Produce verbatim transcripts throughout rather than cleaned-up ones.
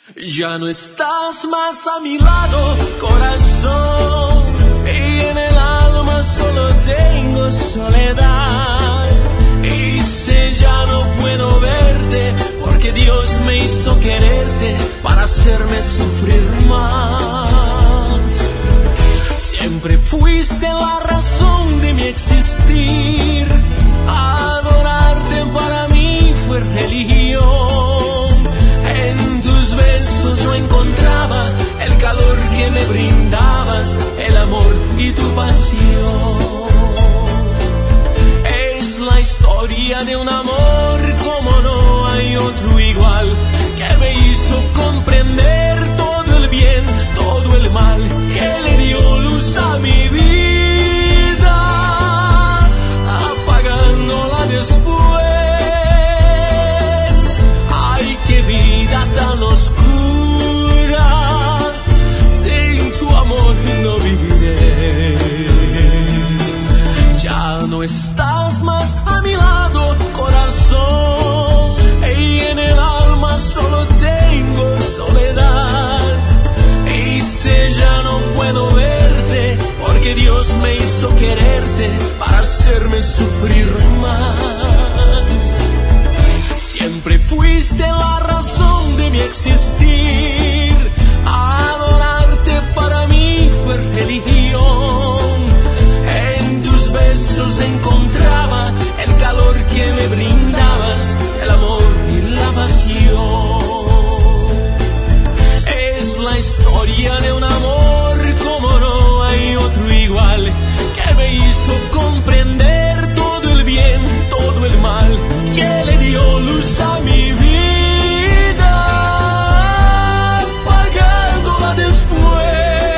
Ya no estás más a mi lado, corazón, y en el alma solo tengo soledad. Y sé ya no puedo verte, porque Dios me hizo quererte para hacerme sufrir más. Siempre fuiste la razón de mi existir, adorarte para mí fue religión. En tus besos yo encontraba el calor que me brindabas, el amor y tu pasión. Es la historia de un amor como no hay otro igual, que me hizo comprender todo el bien, todo el mal, que le dio luz a mi vida, apagándola después. Ay, qué vida tan oscura, sin tu amor no viviré. Ya no estás más a mi lado, corazón, y en el alma solo tengo soledad. Y sé ya no puedo verte, porque Dios me hizo quererte para hacerme sufrir más. Siempre fuiste la razón de mi existir, adorarte para mí fue religión. En tus besos encontraba el calor que me brindabas, el amor y la pasión. Es la historia de un amor como no hay otro igual, que me hizo comprender todo el bien, todo el mal, que le dio luz a mi vida, apagándola después.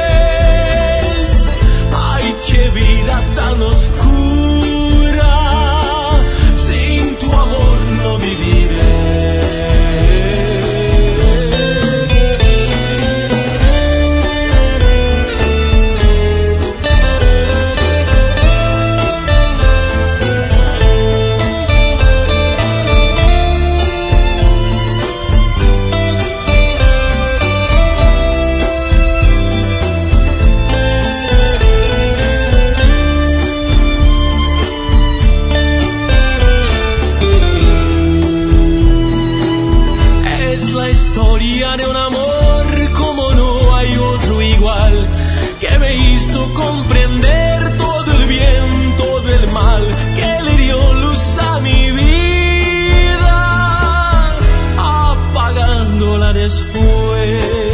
Ay, qué vida tan oscura, sin tu amor no viviré. Historia de un amor como no hay otro igual, que me hizo comprender todo el bien, todo el mal, que le dio luz a mi vida, apagándola después.